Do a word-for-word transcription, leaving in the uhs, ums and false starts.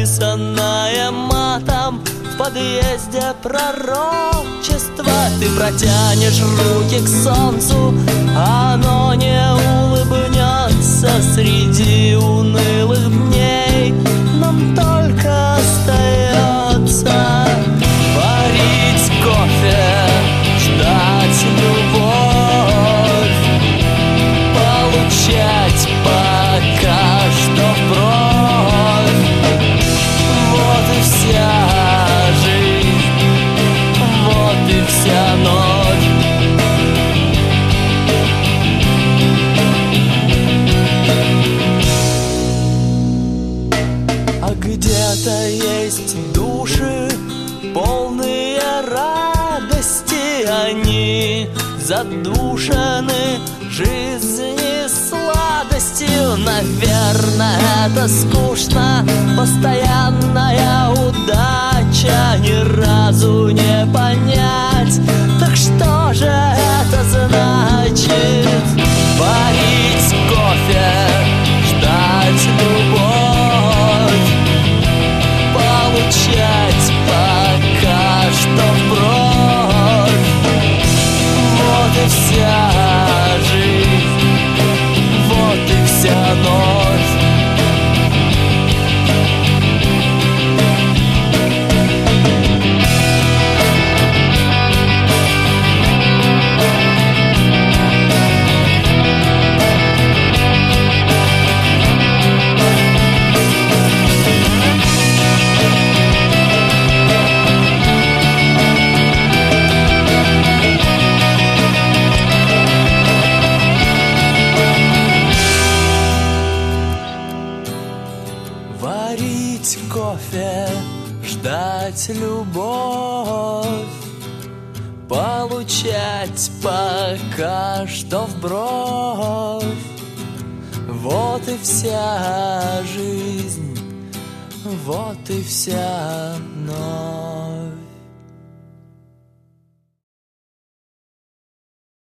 написанное матом в подъезде пророчество. Ты протянешь руки к солнцу, а оно не улыбнется. Среди унылых дней нам только остается варить кофе, ждать любовь, получать пока что вброд. Вот и вся жизнь, вот и вся ночь. А где-то есть души, полные радости, они задушены жизни сладостью. Наверное, это скучно, постоянная удача, ни разу не понять. Так что же это значит? Варить кофе, ждать любовь, получать пока что вброд. Вот и вся жизнь, вот и вся ночь. Варить кофе, ждать любовь, получать пока что вброд. Вот и вся жизнь, вот и вся ночь.